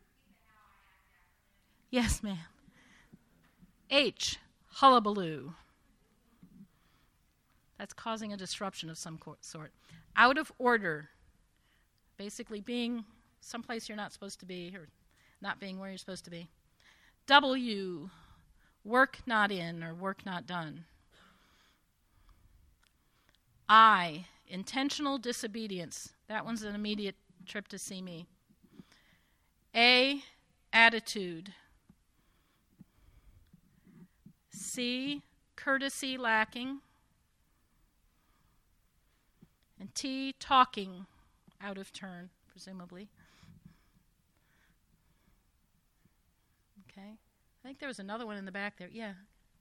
Yes, ma'am. H, hullabaloo. That's causing a disruption of some sort. Out of order, basically being someplace you're not supposed to be, or not being where you're supposed to be. W, work not in or work not done. I, intentional disobedience. That one's an immediate trip to see me. A, attitude. C, courtesy lacking. And T, talking out of turn, presumably. Okay. I think there was another one in the back there. Yeah.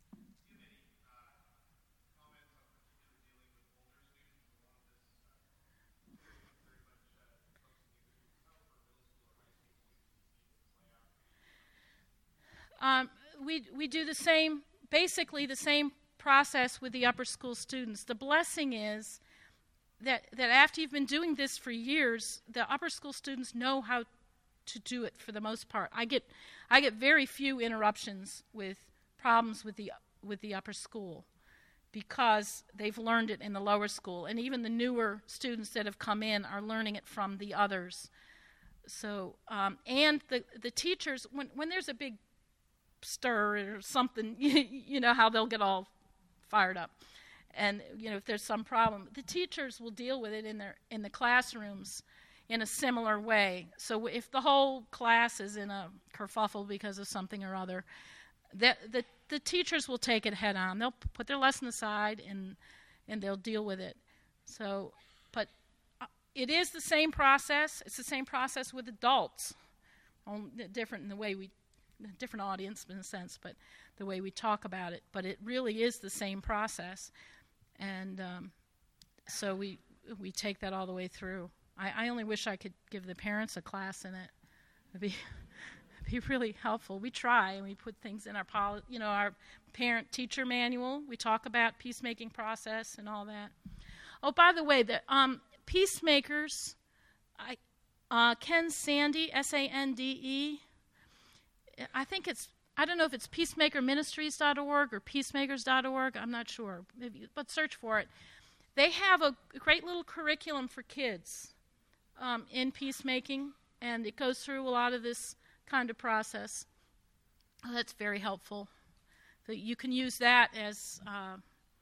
Um, we we do the same, basically the same process with the upper school students. The blessing is that that after you've been doing this for years, the upper school students know how to do it for the most part. I get I get very few interruptions with problems with the with the upper school, because they've learned it in the lower school. And even the newer students that have come in are learning it from the others. So, um, and the, the teachers, when, when there's a big stir or something, you, you know how they'll get all fired up. And, you know, if there's some problem, the teachers will deal with it in their in the classrooms in a similar way. So if the whole class is in a kerfuffle because of something or other, the, the, the teachers will take it head on. They'll put their lesson aside and and they'll deal with it. So, but uh, it is the same process. It's the same process with adults. Only different in the way we, different audience in a sense, but the way we talk about it. But it really is the same process. And um, so we we take that all the way through. I, I only wish I could give the parents a class in it. It'd be it'd be really helpful. We try, and we put things in our poli- you know our parent-teacher manual. We talk about peacemaking process and all that. Oh, by the way, the um, peacemakers. I uh, Ken Sande, S A N D E. I think it's. I don't know if it's peacemaker ministries dot org or peacemakers dot org. I'm not sure, maybe, but search for it. They have a great little curriculum for kids um, in peacemaking, and it goes through a lot of this kind of process. Oh, that's very helpful. So you can use that as uh,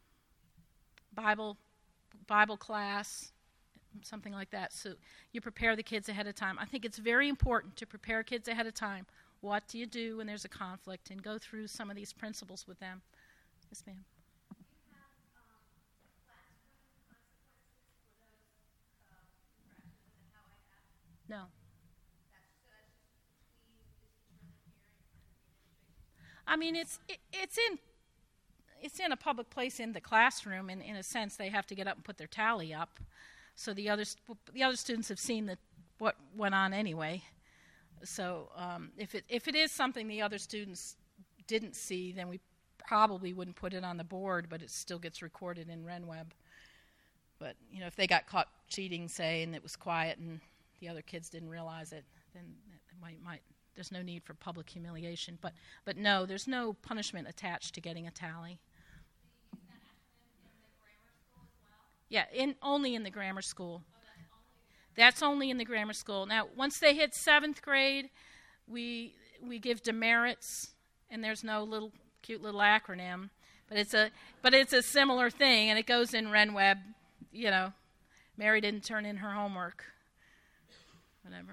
Bible Bible class, something like that. So you prepare the kids ahead of time. I think it's very important to prepare kids ahead of time. What do you do when there's a conflict, and go through some of these principles with them. Yes, ma'am. Do you have um, classroom consequences for those uh, infractions and how I have? No. That's, so that's just between the teacher and the parent and the administration? I mean, it's it, it's in it's in a public place in the classroom, and in a sense, they have to get up and put their tally up. So the other the other students have seen the, what went on anyway. So um, if it if it is something the other students didn't see, then we probably wouldn't put it on the board, but it still gets recorded in RenWeb. But you know, if they got caught cheating, say, and it was quiet, and the other kids didn't realize it, then it might might there's no need for public humiliation. But but no, there's no punishment attached to getting a tally. Do you use that acronym in the grammar school as well? Yeah, in only in the grammar school. Oh, that's only That's only in the grammar school. Now, once they hit seventh grade, we we give demerits, and there's no little cute little acronym, but it's a but it's a similar thing, and it goes in RenWeb. You know, Mary didn't turn in her homework, whatever.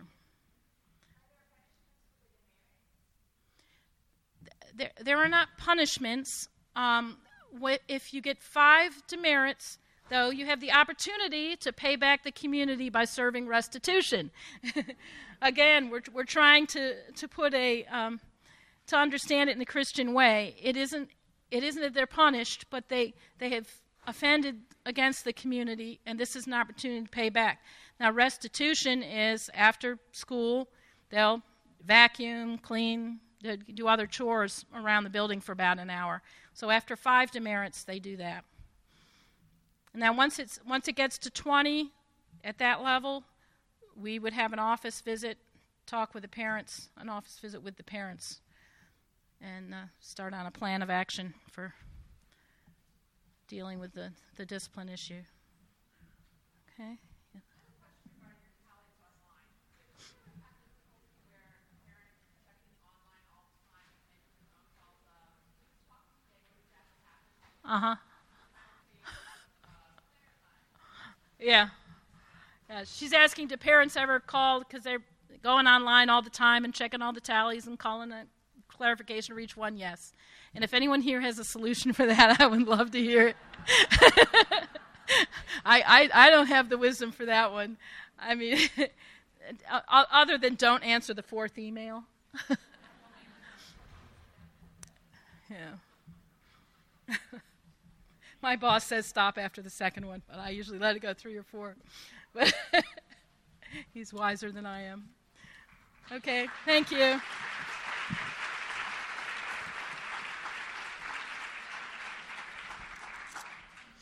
There there are not punishments. Um, if you get five demerits, though, you have the opportunity to pay back the community by serving restitution. Again, we're we're trying to to put a um, to understand it in the Christian way. It isn't it isn't that they're punished, but they they have offended against the community, and this is an opportunity to pay back. Now, restitution is after school, they'll vacuum, clean, do other chores around the building for about an hour. So after five demerits, they do that. Now, once it's once it gets to twenty, at that level, we would have an office visit, talk with the parents, an office visit with the parents, and uh, start on a plan of action for dealing with the, the discipline issue. Okay? Yeah. Uh-huh. Yeah. Yeah. She's asking, do parents ever call, because they're going online all the time and checking all the tallies and calling a clarification for each one? Yes. And if anyone here has a solution for that, I would love to hear it. I, I I don't have the wisdom for that one. I mean, other than don't answer the fourth email. Yeah. My boss says stop after the second one, but I usually let it go three or four. But he's wiser than I am. Okay, thank you.